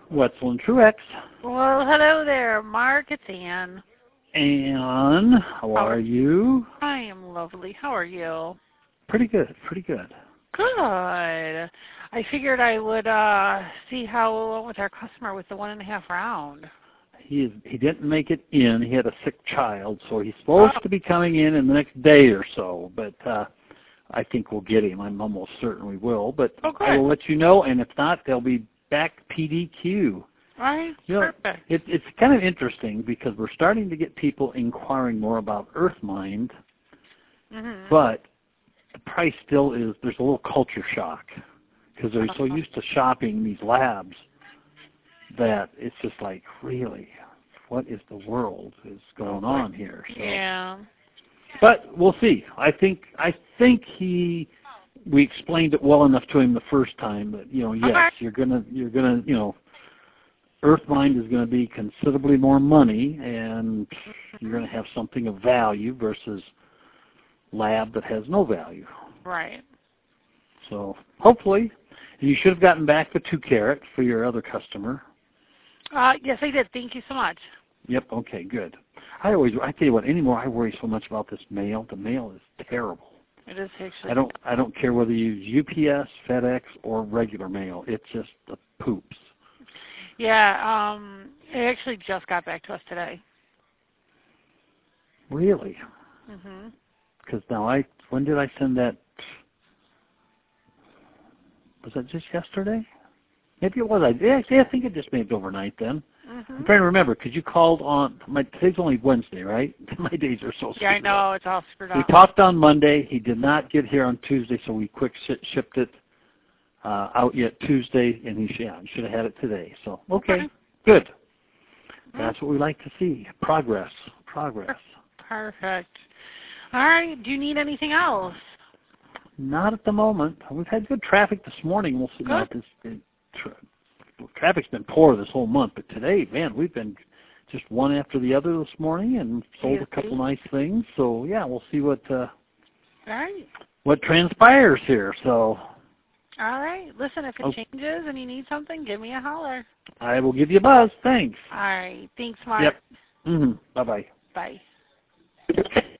Wetzel and Truex. Well, hello there, Mark. It's Ann. Ann, how are you? I am lovely. How are you? Pretty good, pretty good. Good. I figured I would see how it went with our customer with the 1.5 round. He didn't make it in. He had a sick child, so he's supposed to be coming in the next day or so. But I think we'll get him. I'm almost certain we will. But I will let you know, and if not, they'll be back PDQ. Right. Perfect. It's kind of interesting because we're starting to get people inquiring more about EarthMind, but the price still is, there's a little culture shock because they're so used to shopping these labs that it's just like, really, what is the world is going on here? So, yeah. But we'll see. I think we explained it well enough to him the first time that, yes, you're gonna, EarthMind is going to be considerably more money, and you're going to have something of value versus lab that has no value. Right. So hopefully, you should have gotten back the 2 carat for your other customer. Yes, I did. Thank you so much. Yep. Okay. Good. I tell you what. Anymore, I worry so much about this mail. The mail is terrible. It is actually. I don't care whether you use UPS, FedEx, or regular mail. It's just the poops. Yeah. It actually just got back to us today. Really? Because now when did I send that? Was that just yesterday? Maybe it was. I think it just made it overnight then. I'm trying to remember because you called on today's only Wednesday, right? My days are so screwed. Yeah, I know. It's all screwed up. We talked on Monday. He did not get here on Tuesday, so we quick shipped it out yet Tuesday, and he should have had it today. So okay. Good. That's what we like to see. Progress. Perfect. All right. Do you need anything else? Not at the moment. We've had good traffic this morning. We'll see. Traffic's been poor this whole month, but today, man, we've been just one after the other this morning and sold a couple nice things. So yeah, we'll see what transpires here. So. All right. Listen, if it changes and you need something, give me a holler. I will give you a buzz. Thanks. All right. Thanks, Mark. Yep. Bye-bye. Bye.